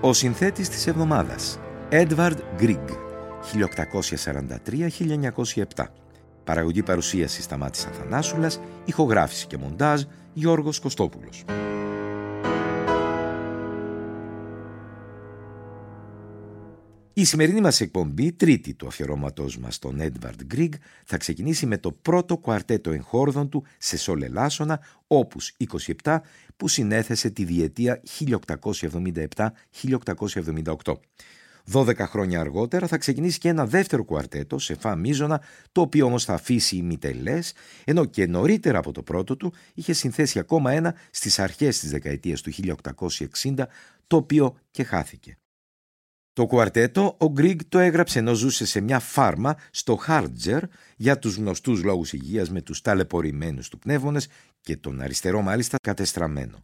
Ο συνθέτης της εβδομάδας, Edvard Grieg, 1843-1907. Παραγωγή παρουσίαση Σταμάτης Αθανάσουλας, ηχογράφηση και μοντάζ Γιώργος Κωστόπουλος. Η σημερινή μας εκπομπή, τρίτη του αφιερώματός μας στον Edvard Grieg, θα ξεκινήσει με το πρώτο κουαρτέτο εγχόρδων του σε σολ ελάσσονα, όπους 27, που συνέθεσε τη διετία 1877-1878. 12 χρόνια αργότερα θα ξεκινήσει και ένα δεύτερο κουαρτέτο σε φα μείζωνα, το οποίο όμως θα αφήσει ημιτελές, ενώ και νωρίτερα από το πρώτο του είχε συνθέσει ακόμα ένα στις αρχές της δεκαετίας του 1860, το οποίο και χάθηκε. Το κουαρτέτο ο Γκριγκ το έγραψε ενώ ζούσε σε μια φάρμα στο Χάρτζερ, για τους γνωστούς λόγους υγείας με τους ταλαιπωρημένους του πνεύμονες και τον αριστερό μάλιστα κατεστραμμένο.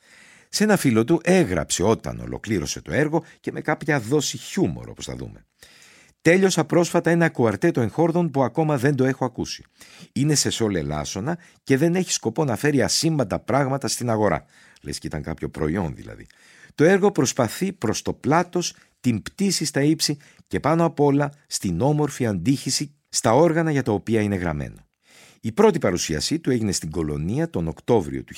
Σε ένα φίλο του έγραψε όταν ολοκλήρωσε το έργο και με κάποια δόση χιούμορ, όπως θα δούμε. Τέλειωσα πρόσφατα ένα κουαρτέτο εγχόρδων που ακόμα δεν το έχω ακούσει. Είναι σε σολ ελάσσονα και δεν έχει σκοπό να φέρει ασύμπαντα πράγματα στην αγορά. Λες και ήταν κάποιο προϊόν δηλαδή. Το έργο προσπαθεί προς το πλάτος, την πτήση στα ύψη και πάνω απ' όλα στην όμορφη αντίχηση στα όργανα για τα οποία είναι γραμμένο. Η πρώτη παρουσίασή του έγινε στην Κολονία τον Οκτώβριο του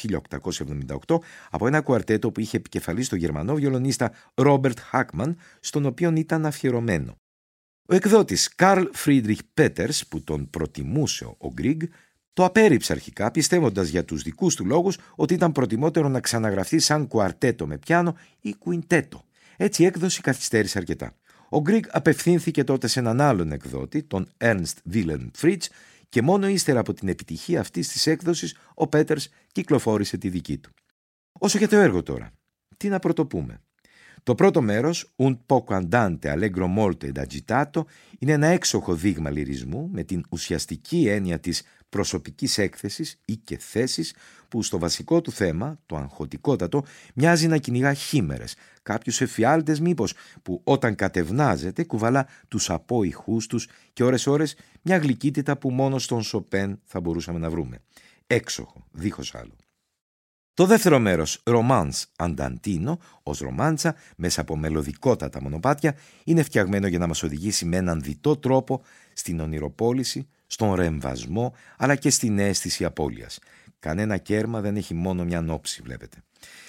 1878 από ένα κουαρτέτο που είχε επικεφαλής τον Γερμανό βιολονίστα Ρόμπερτ Χάκμαν, στον οποίον ήταν αφιερωμένο. Ο εκδότης Καρλ Φρίντριχ Πέτερς, που τον προτιμούσε ο Γκριγκ, το απέρριψε αρχικά, πιστεύοντας για τους δικούς του λόγους ότι ήταν προτιμότερο να ξαναγραφτεί σαν κουαρτέτο με πιάνο ή κουιντέτο. Έτσι η έκδοση καθυστέρησε αρκετά. Ο Γκριγκ απευθύνθηκε τότε σε έναν άλλον εκδότη, τον Ernst Wilhelm Fritz, και μόνο ύστερα από την επιτυχία αυτής της έκδοσης ο Πέτερς κυκλοφόρησε τη δική του. Όσο για το έργο τώρα, τι να πρωτοπούμε. Το πρώτο μέρος, Un poco andante allegro molto ed agitato, είναι ένα έξοχο δείγμα λυρισμού με την ουσιαστική έννοια της προσωπικής έκθεσης ή και θέσης, που στο βασικό του θέμα, το αγχωτικότατο, μοιάζει να κυνηγά χήμερες, κάποιους εφιάλτες μήπως, που όταν κατευνάζεται κουβαλά τους απόϊχούς τους και ώρες-ώρες μια γλυκύτητα που μόνο στον Σοπέν θα μπορούσαμε να βρούμε. Έξοχο, δίχως άλλο. Το δεύτερο μέρος, Romance Andantino, ως ρομάντσα, μέσα από μελωδικότατα μονοπάτια, είναι φτιαγμένο για να μας οδηγήσει με έναν διτό τρόπο στην ονειροπόληση, στον ρεμβασμό, αλλά και στην αίσθηση απώλειας. Κανένα κέρμα δεν έχει μόνο μια νόψη, βλέπετε.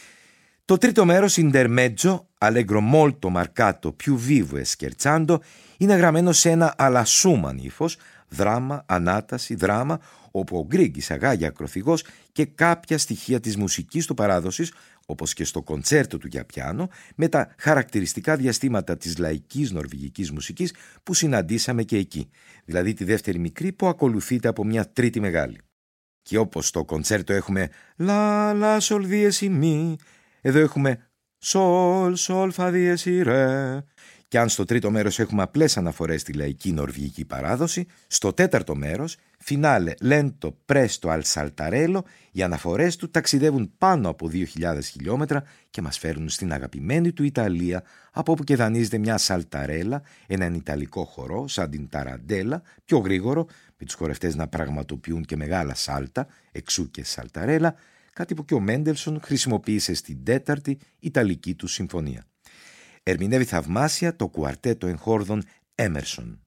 Το τρίτο μέρος, Intermezzo, Allegro molto marcato, più vivo e scherzando, είναι γραμμένο σε ένα αλασούμαν ύφος, δράμα, ανάταση, δράμα, όπου ο Γκριγκ εισαγάγει ακροθυγός και κάποια στοιχεία της μουσικής του παράδοσης, όπως και στο κοντσέρτο του για πιάνο, με τα χαρακτηριστικά διαστήματα της λαϊκής νορβηγικής μουσικής που συναντήσαμε και εκεί, δηλαδή τη δεύτερη μικρή που ακολουθείται από μια τρίτη μεγάλη. Και όπως στο κοντσέρτο έχουμε «Λα, λα, σολ, δίεση, μη», εδώ έχουμε «Σολ, σολ, φα, δίεση, ρε». Και αν στο τρίτο μέρος έχουμε απλές αναφορές στη λαϊκή νορβηγική παράδοση, στο τέταρτο μέρος, φινάλε lento presto al saltarello, οι αναφορές του ταξιδεύουν πάνω από 2.000 χιλιόμετρα και μας φέρνουν στην αγαπημένη του Ιταλία, από όπου και δανείζεται μια σαλταρέλα, έναν ιταλικό χορό σαν την ταραντέλα, πιο γρήγορο, με τους χορευτές να πραγματοποιούν και μεγάλα σάλτα, εξού και σαλταρέλα, κάτι που και ο Μέντελσον χρησιμοποίησε στην τέταρτη Ιταλική του συμφωνία. Ερμηνεύει θαυμάσια το κουαρτέτο εγχόρδων Έμερσον.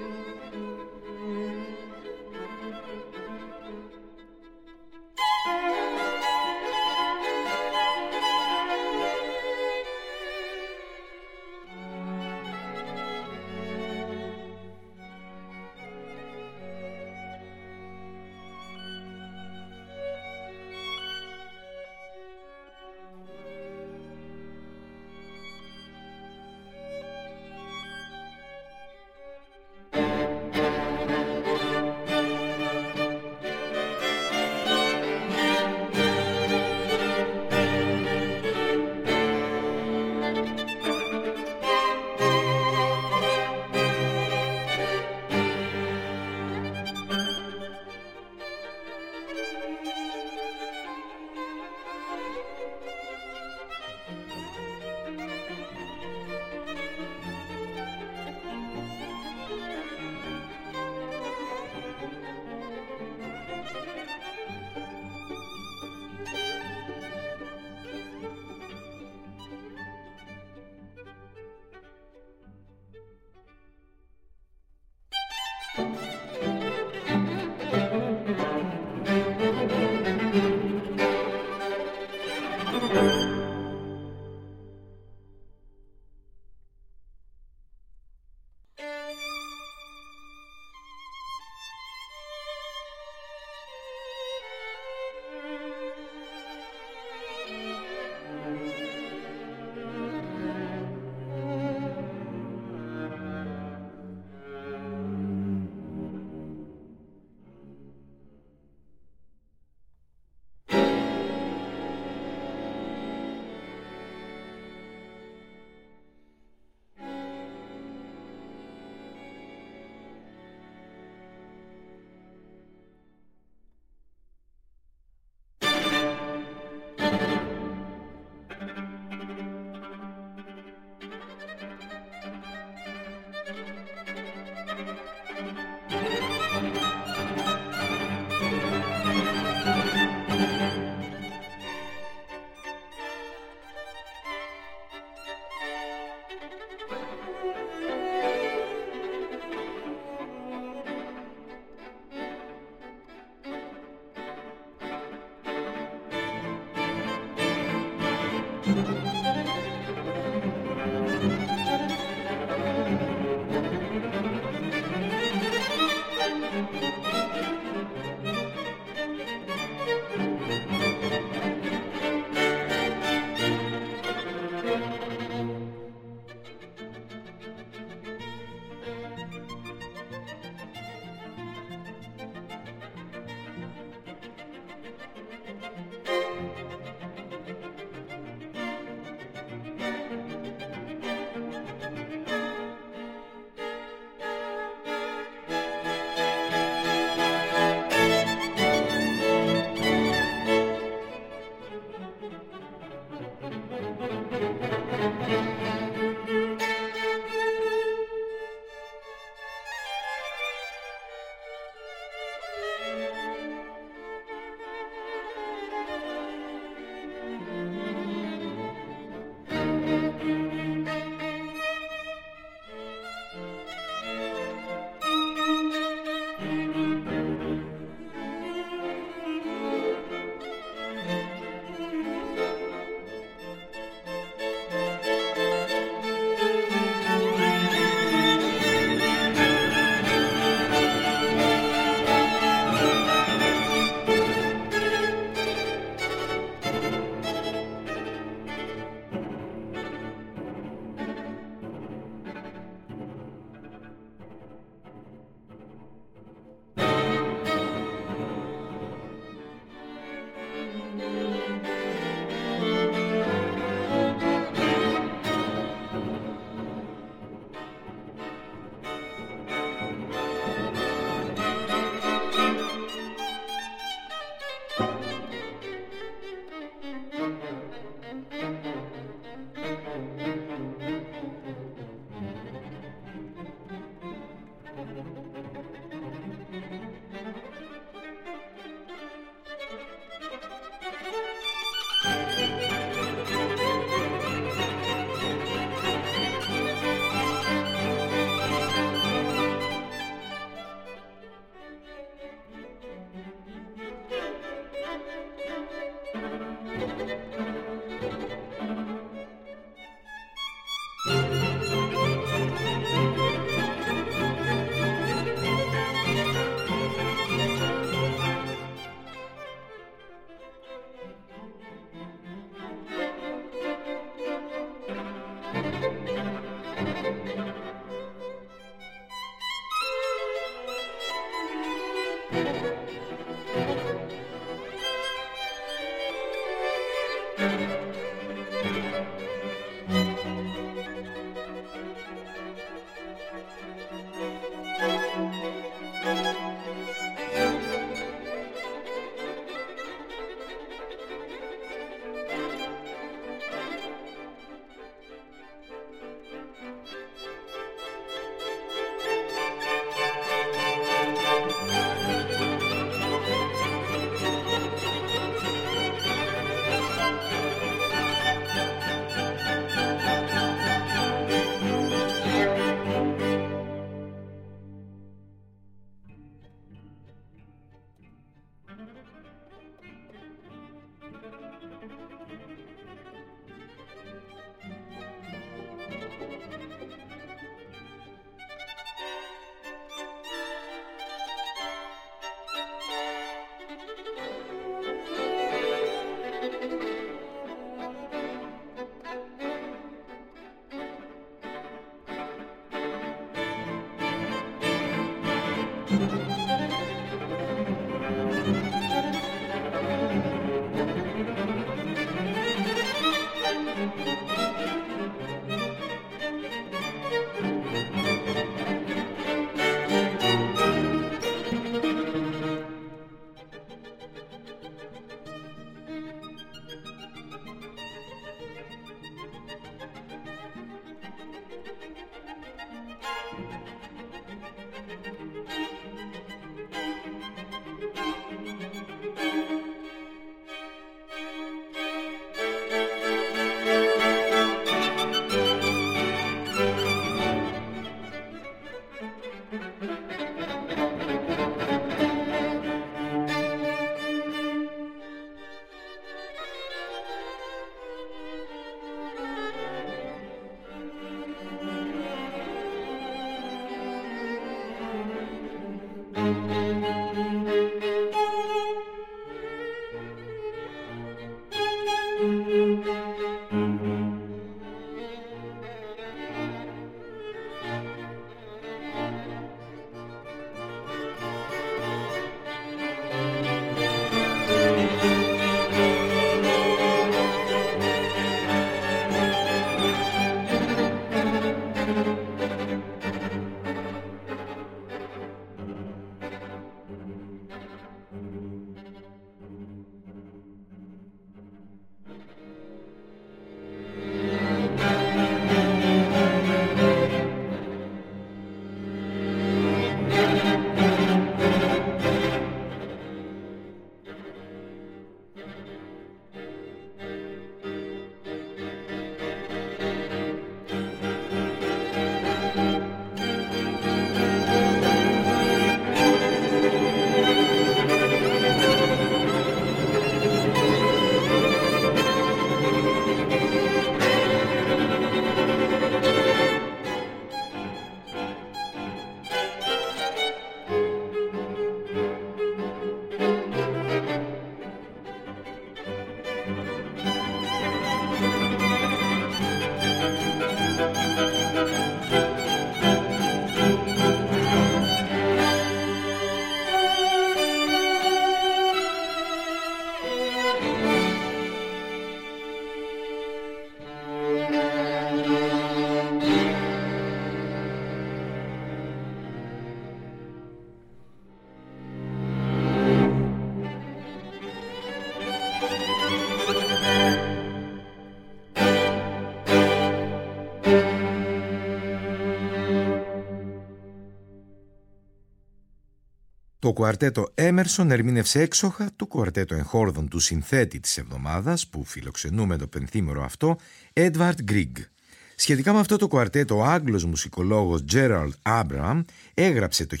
Το κουαρτέτο Έμερσον ερμήνευσε έξοχα το κουαρτέτο εγχόρδων του συνθέτη της εβδομάδας που φιλοξενούμε το πενθήμερο αυτό, Edvard Grieg. Σχετικά με αυτό το κουαρτέτο, ο Άγγλος μουσικολόγος Gerald Abraham έγραψε το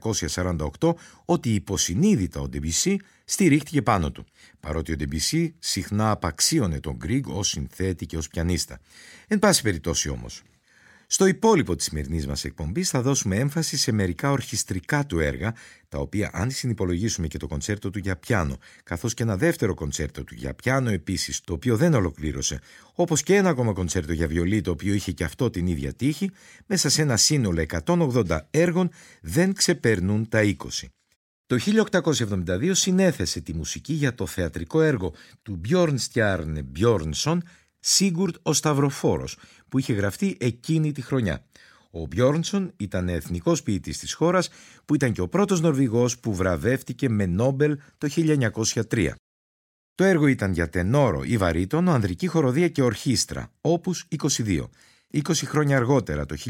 1948 ότι υποσυνείδητα ο Debussy στηρίχτηκε πάνω του, παρότι ο Debussy συχνά απαξίωνε τον Grieg ως συνθέτη και ως πιανίστα. Εν πάση περιπτώσει όμως, στο υπόλοιπο της σημερινής μας εκπομπής θα δώσουμε έμφαση σε μερικά ορχιστρικά του έργα, τα οποία αν συνυπολογίσουμε και το κοντσέρτο του για πιάνο, καθώς και ένα δεύτερο κοντσέρτο του για πιάνο επίσης, το οποίο δεν ολοκλήρωσε, όπως και ένα ακόμα κοντσέρτο για βιολί, το οποίο είχε και αυτό την ίδια τύχη, μέσα σε ένα σύνολο 180 έργων δεν ξεπερνούν τα 20. Το 1872 συνέθεσε τη μουσική για το θεατρικό έργο του Björnstjerne Björnsson, Σίγκουρντ ο Σταυροφόρος, που είχε γραφτεί εκείνη τη χρονιά. Ο Μπιόρνσον ήταν εθνικός ποιητής της χώρας, που ήταν και ο πρώτος Νορβηγός που βραβεύτηκε με Νόμπελ το 1903. Το έργο ήταν για τενόρο ή βαρύτονο, ανδρική χοροδία και ορχήστρα, όπους 22. 20 χρόνια αργότερα, το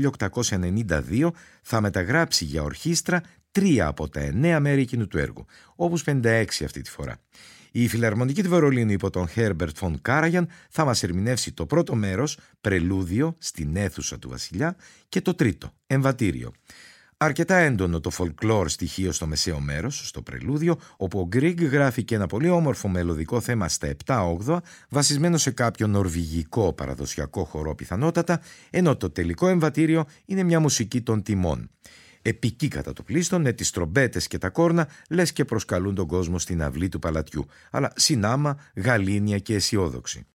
1892, θα μεταγράψει για ορχήστρα 3 από τα 9 μέρη εκείνου του έργου, όπους 56 αυτή τη φορά. Η Φιλαρμονική του Βερολίνου υπό τον Herbert von Karajan θα μας ερμηνεύσει το πρώτο μέρος, πρελούδιο στην αίθουσα του βασιλιά, και το τρίτο, εμβατήριο. Αρκετά έντονο το folklore στοιχείο στο μεσαίο μέρος, στο πρελούδιο, όπου ο Grieg γράφει και ένα πολύ όμορφο μελωδικό θέμα στα 7/8, βασισμένο σε κάποιο νορβηγικό παραδοσιακό χορό πιθανότατα, ενώ το τελικό εμβατήριο είναι μια μουσική των τιμών. Επική κατά το πλήστον, με τις τρομπέτες και τα κόρνα, λες και προσκαλούν τον κόσμο στην αυλή του παλατιού, αλλά συνάμα, γαλήνια και αισιόδοξη.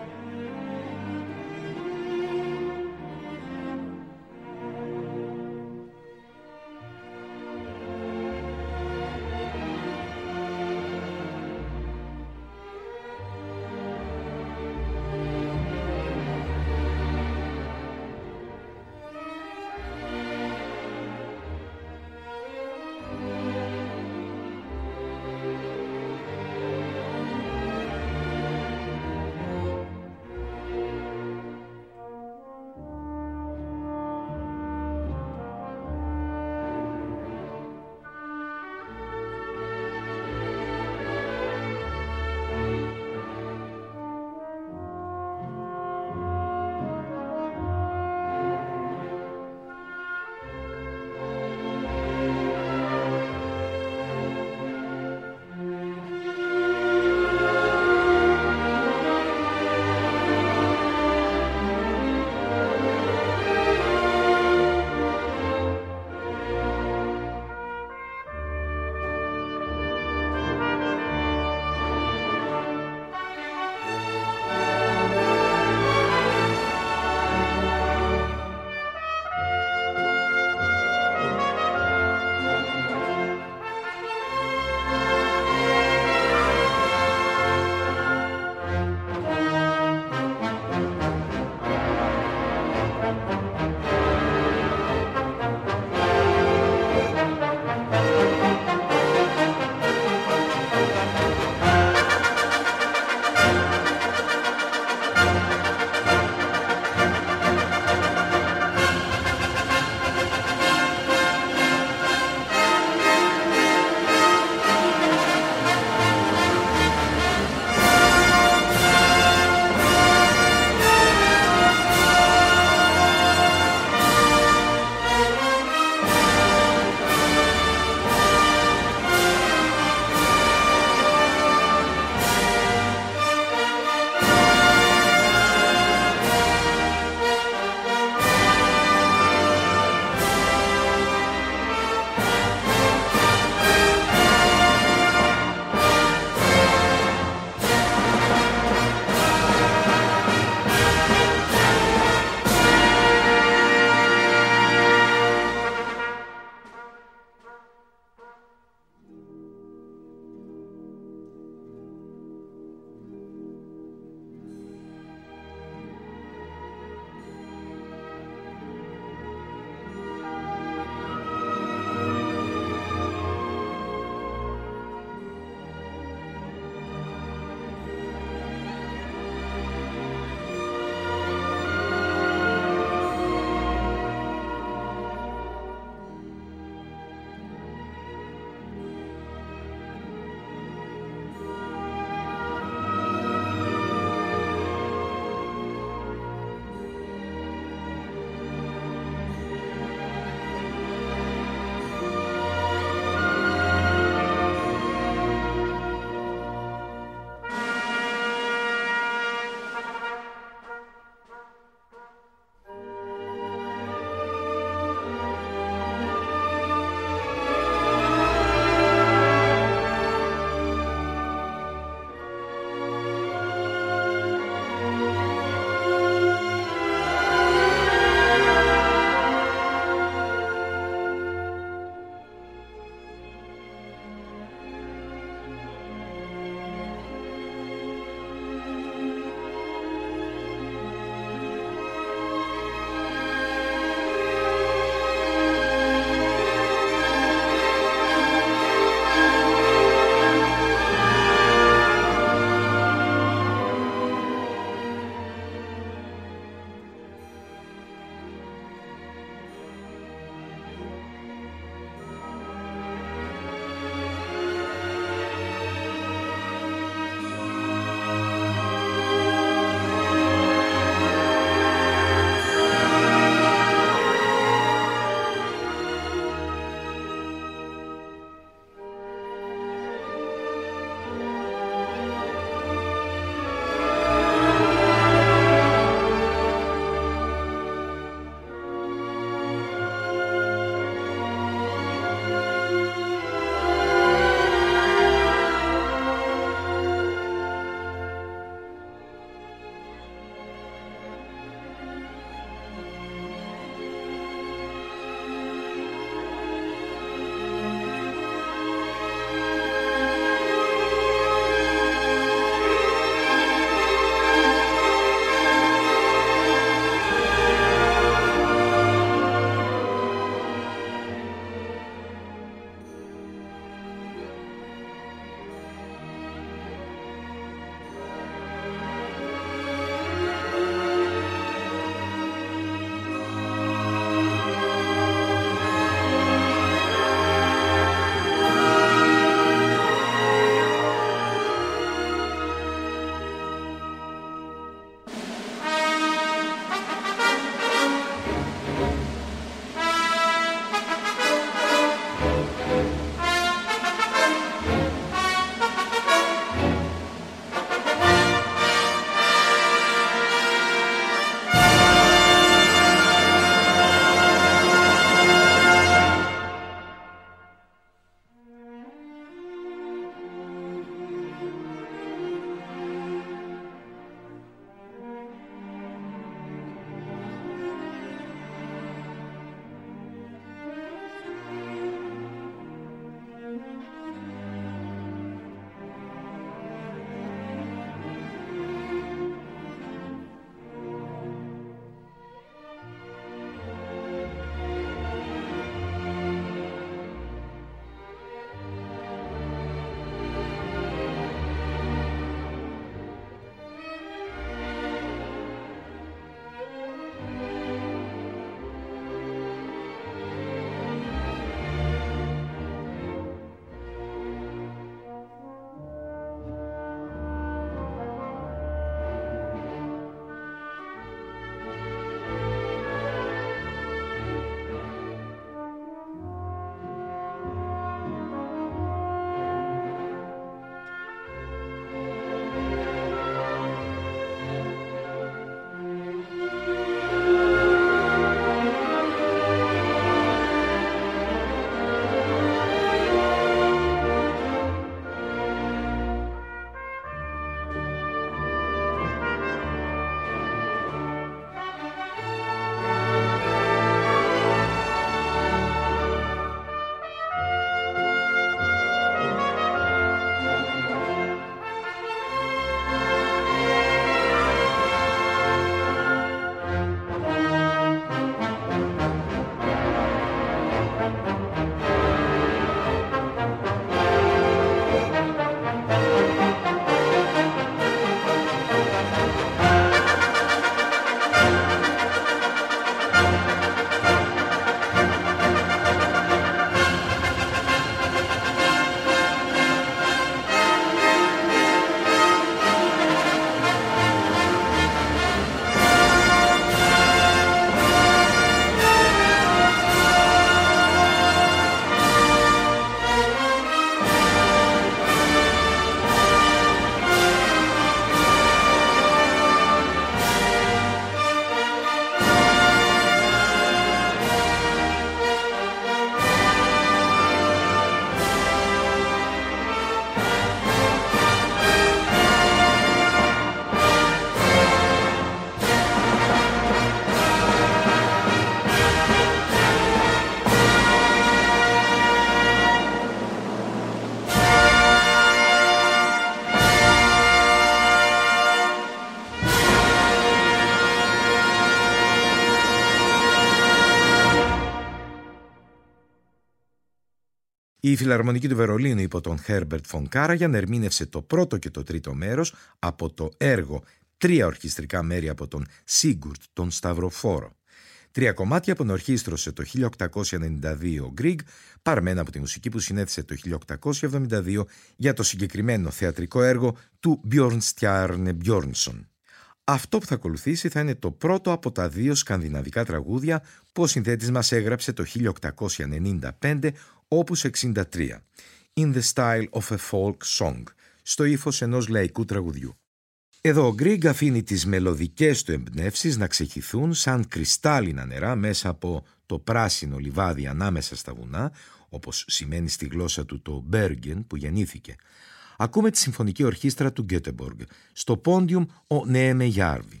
Η Φιλαρμονική του Βερολίνου υπό τον Herbert von Karajan ερμήνευσε το πρώτο και το τρίτο μέρος από το έργο «Τρία ορχιστρικά μέρη» από τον Σίγκουρτ τον Σταυροφόρο. 3 κομμάτια που ορχήστρωσε το 1892 ο Γκριγκ, παρμένα από τη μουσική που συνέθεσε το 1872 για το συγκεκριμένο θεατρικό έργο του Björnstjerne Björnsson. Αυτό που θα ακολουθήσει θα είναι το πρώτο από τα 2 σκανδιναβικά τραγούδια που ο συνθέτης μας έγραψε το 1895, Opus 63, In the Style of a Folk Song, στο ύφος ενός λαϊκού τραγουδιού. Εδώ ο Γκριγκ αφήνει τις μελωδικές του εμπνεύσεις να ξεχυθούν σαν κρυστάλλινα νερά μέσα από το πράσινο λιβάδι ανάμεσα στα βουνά, όπως σημαίνει στη γλώσσα του το Bergen που γεννήθηκε. Ακούμε τη Συμφωνική Ορχήστρα του Γκέτεμποργκ, στο πόντιουμ ο Νέεμε Γιάρβι.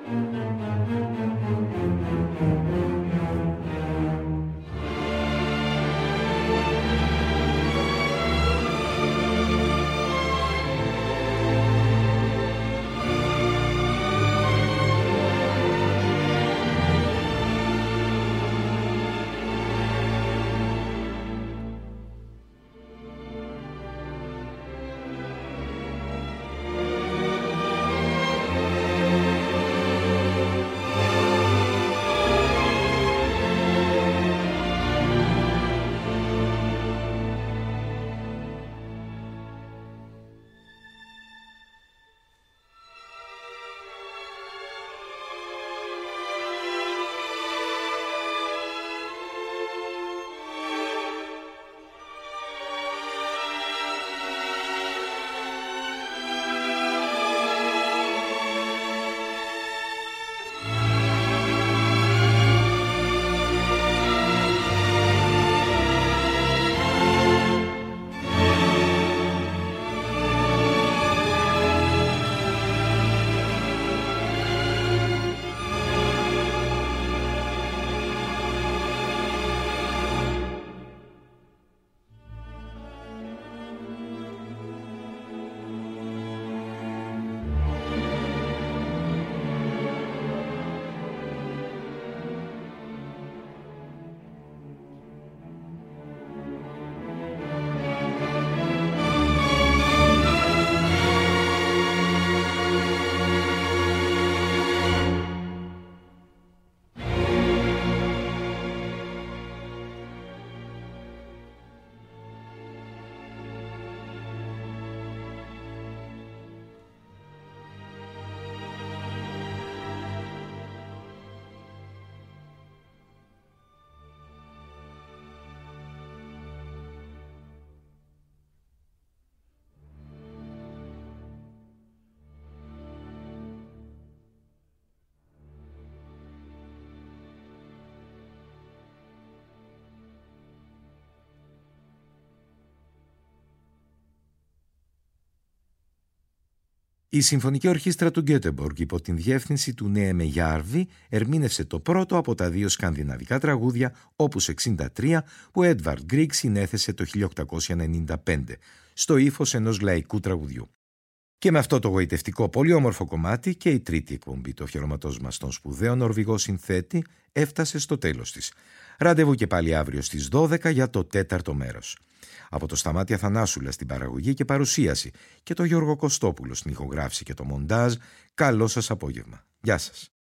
Η Συμφωνική Ορχήστρα του Γκέτεμποργκ υπό την διεύθυνση του Νέεμε Γιάρβι ερμήνευσε το πρώτο από τα δύο σκανδιναβικά τραγούδια Opus 63 που Έντβαρντ Γκρίγκ συνέθεσε το 1895 στο ύφος ενός λαϊκού τραγουδιού. Και με αυτό το γοητευτικό πολύ όμορφο κομμάτι και η τρίτη εκπομπή του αφιερωματός μας στον σπουδαίο Νορβηγό συνθέτη έφτασε στο τέλος της. Ραντεβού και πάλι αύριο στις 12 για το τέταρτο μέρος. Από το Σταμάτη Αθανάσουλα στην παραγωγή και παρουσίαση και το Γιώργο Κωστόπουλο στην ηχογράφηση και το μοντάζ, καλό σας απόγευμα. Γεια σας.